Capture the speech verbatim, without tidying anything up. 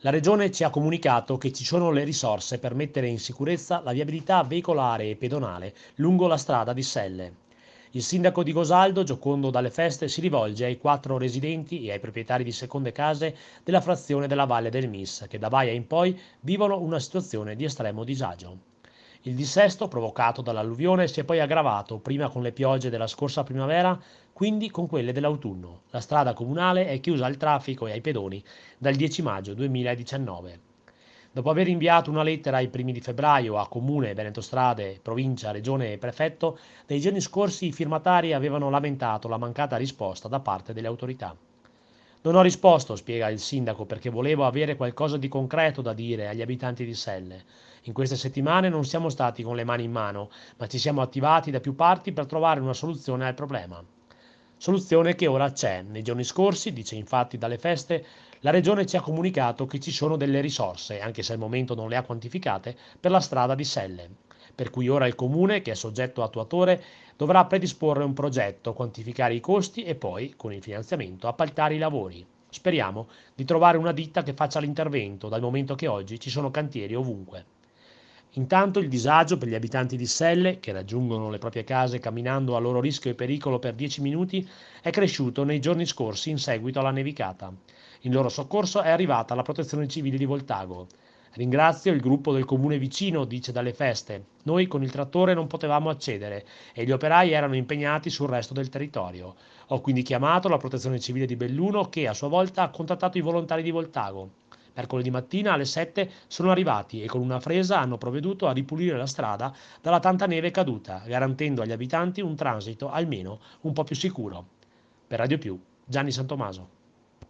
La Regione ci ha comunicato che ci sono le risorse per mettere in sicurezza la viabilità veicolare e pedonale lungo la strada di Selle. Il sindaco di Gosaldo, Giocondo Dalle Feste, si rivolge ai quattro residenti e ai proprietari di seconde case della frazione della Valle del Mis, che da Baia in poi vivono una situazione di estremo disagio. Il dissesto provocato dall'alluvione si è poi aggravato prima con le piogge della scorsa primavera, quindi con quelle dell'autunno. La strada comunale è chiusa al traffico e ai pedoni dal dieci maggio duemiladiciannove. Dopo aver inviato una lettera ai primi di febbraio a Comune, Veneto Strade, Provincia, Regione e Prefetto, nei giorni scorsi i firmatari avevano lamentato la mancata risposta da parte delle autorità. Non ho risposto, spiega il sindaco, perché volevo avere qualcosa di concreto da dire agli abitanti di Selle. In queste settimane non siamo stati con le mani in mano, ma ci siamo attivati da più parti per trovare una soluzione al problema. Soluzione che ora c'è. Nei giorni scorsi, dice infatti Dalle Feste, la Regione ci ha comunicato che ci sono delle risorse, anche se al momento non le ha quantificate, per la strada di Selle. Per cui ora il Comune, che è soggetto attuatore, dovrà predisporre un progetto, quantificare i costi e poi, con il finanziamento, appaltare i lavori. Speriamo di trovare una ditta che faccia l'intervento, dal momento che oggi ci sono cantieri ovunque. Intanto il disagio per gli abitanti di Selle, che raggiungono le proprie case camminando a loro rischio e pericolo per dieci minuti, è cresciuto nei giorni scorsi in seguito alla nevicata. In loro soccorso è arrivata la Protezione Civile di Voltago. Ringrazio il gruppo del comune vicino, dice Dalle Feste. Noi con il trattore non potevamo accedere e gli operai erano impegnati sul resto del territorio. Ho quindi chiamato la Protezione Civile di Belluno che a sua volta ha contattato i volontari di Voltago. Mercoledì mattina alle sette sono arrivati e con una fresa hanno provveduto a ripulire la strada dalla tanta neve caduta, garantendo agli abitanti un transito almeno un po' più sicuro. Per Radio Più, Gianni Santomaso.